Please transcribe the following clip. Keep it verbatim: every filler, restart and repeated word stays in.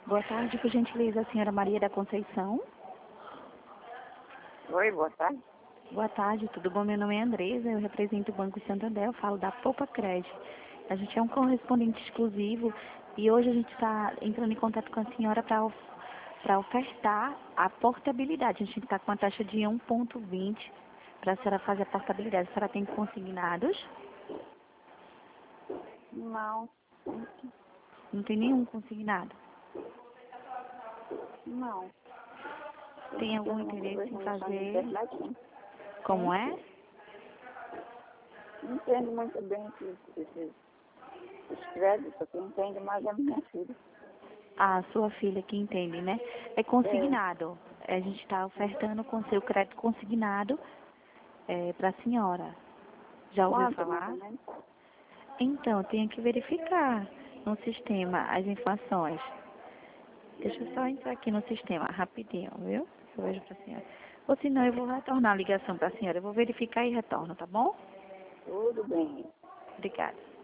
Boa tarde, por gentileza, a senhora Maria da Conceição. Oi, boa tarde. Boa tarde, tudo bom? Meu nome é Andresa, eu represento o Banco Santander, eu falo da Poupa Crédito. A gente é um correspondente exclusivo e hoje a gente está entrando em contato com a senhora para para ofertar a portabilidade. A gente está com a taxa de um ponto vinte para a senhora fazer a portabilidade. A senhora tem consignados? Não, Não tem nenhum consignado. não. Eu Tem não algum tenho muita interesse em coisa na fazer? internet, não. Como é? Não entendo muito bem esses, esses, esses créditos, quem entende mais é a minha filha. A sua filha que entende, né? É consignado. A gente está ofertando com seu crédito consignado é, para a senhora. Já ouviu Quanto, mais falar? ou menos? Então, tenho que verificar no sistema as informações. Deixa eu só entrar aqui no sistema rapidinho, viu? Eu vejo para a senhora. Ou senão eu vou retornar a ligação para a senhora. Eu vou verificar e retorno, tá bom? Tudo bem. Obrigada.